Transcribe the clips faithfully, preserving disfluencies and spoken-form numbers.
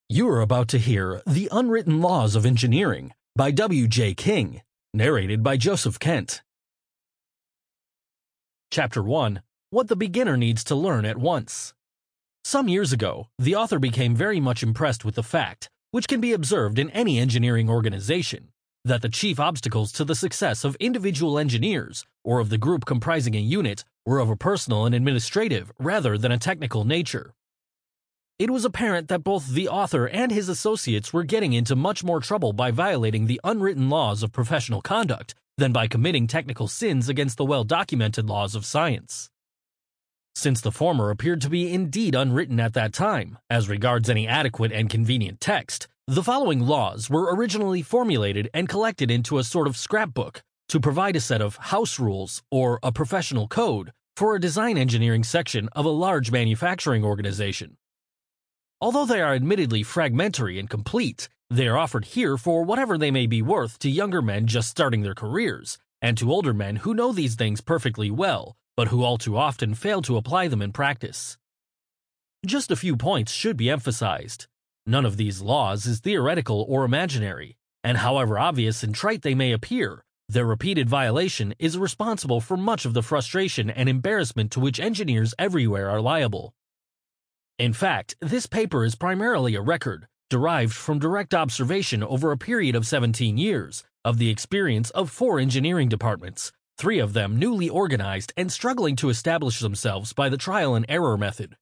You are about to hear The Unwritten Laws of Engineering by W J King, narrated by Joseph Kent. Chapter one. What the Beginner Needs to Learn at Once. Some years ago, the author became very much impressed with the fact, which can be observed in any engineering organization, that the chief obstacles to the success of individual engineers, or of the group comprising a unit, were of a personal and administrative rather than a technical nature. It was apparent that both the author and his associates were getting into much more trouble by violating the unwritten laws of professional conduct than by committing technical sins against the well-documented laws of science. Since the former appeared to be indeed unwritten at that time, as regards any adequate and convenient text, the following laws were originally formulated and collected into a sort of scrapbook to provide a set of house rules or a professional code for a design engineering section of a large manufacturing organization. Although they are admittedly fragmentary and complete, they are offered here for whatever they may be worth to younger men just starting their careers, and to older men who know these things perfectly well, but who all too often fail to apply them in practice. Just a few points should be emphasized. None of these laws is theoretical or imaginary, and however obvious and trite they may appear, their repeated violation is responsible for much of the frustration and embarrassment to which engineers everywhere are liable. In fact, this paper is primarily a record, derived from direct observation over a period of seventeen years, of the experience of four engineering departments, three of them newly organized and struggling to establish themselves by the trial and error method.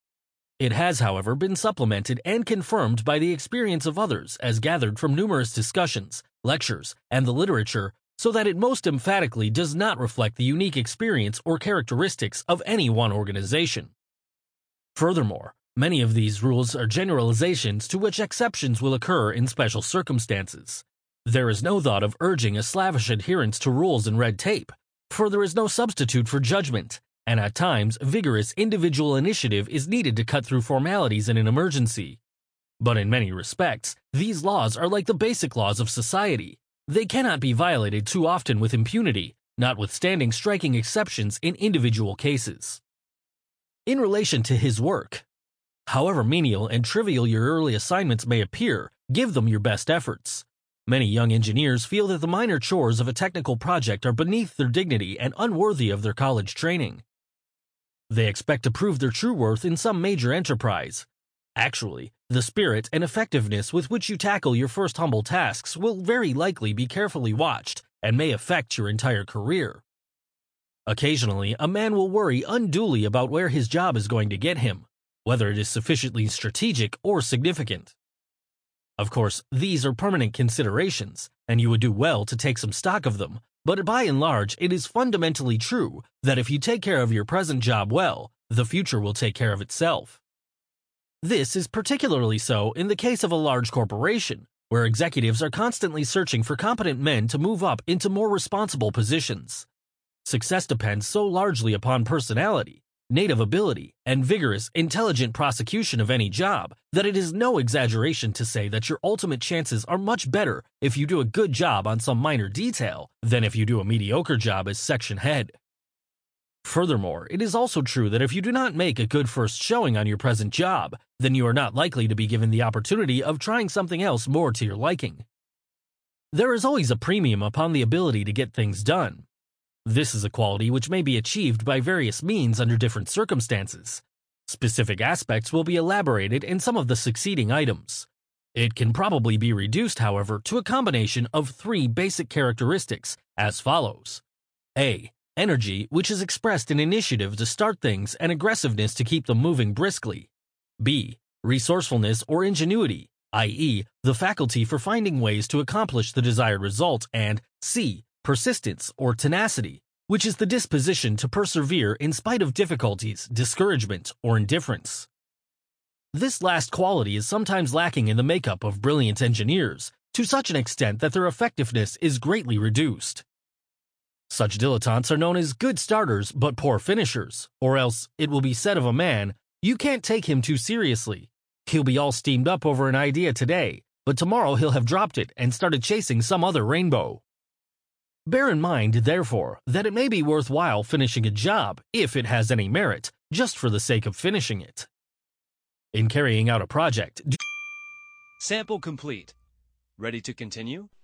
It has, however, been supplemented and confirmed by the experience of others as gathered from numerous discussions, lectures, and the literature, so that it most emphatically does not reflect the unique experience or characteristics of any one organization. Furthermore, many of these rules are generalizations to which exceptions will occur in special circumstances. There is no thought of urging a slavish adherence to rules and red tape, for there is no substitute for judgment, and at times vigorous individual initiative is needed to cut through formalities in an emergency. But in many respects, these laws are like the basic laws of society. They cannot be violated too often with impunity, notwithstanding striking exceptions in individual cases. In relation to his work, however menial and trivial your early assignments may appear, give them your best efforts. Many young engineers feel that the minor chores of a technical project are beneath their dignity and unworthy of their college training. They expect to prove their true worth in some major enterprise. Actually, the spirit and effectiveness with which you tackle your first humble tasks will very likely be carefully watched and may affect your entire career. Occasionally, a man will worry unduly about where his job is going to get him, whether it is sufficiently strategic or significant. Of course, these are permanent considerations, and you would do well to take some stock of them, but by and large, it is fundamentally true that if you take care of your present job well, the future will take care of itself. This is particularly so in the case of a large corporation, where executives are constantly searching for competent men to move up into more responsible positions. Success depends so largely upon personality, native ability, and vigorous, intelligent prosecution of any job that it is no exaggeration to say that your ultimate chances are much better if you do a good job on some minor detail than if you do a mediocre job as section head. Furthermore, it is also true that if you do not make a good first showing on your present job, then you are not likely to be given the opportunity of trying something else more to your liking. There is always a premium upon the ability to get things done. This is a quality which may be achieved by various means under different circumstances. Specific aspects will be elaborated in some of the succeeding items. It can probably be reduced, however, to a combination of three basic characteristics as follows. A. Energy, which is expressed in initiative to start things and aggressiveness to keep them moving briskly. B. Resourcefulness or ingenuity, that is, the faculty for finding ways to accomplish the desired result, and C. Persistence or tenacity, which is the disposition to persevere in spite of difficulties, discouragement, or indifference. This last quality is sometimes lacking in the makeup of brilliant engineers, to such an extent that their effectiveness is greatly reduced. Such dilettantes are known as good starters but poor finishers, or else, it will be said of a man, you can't take him too seriously. He'll be all steamed up over an idea today, but tomorrow he'll have dropped it and started chasing some other rainbow. Bear in mind, therefore, that it may be worthwhile finishing a job, if it has any merit, just for the sake of finishing it. In carrying out a project, Sample complete. Ready to continue?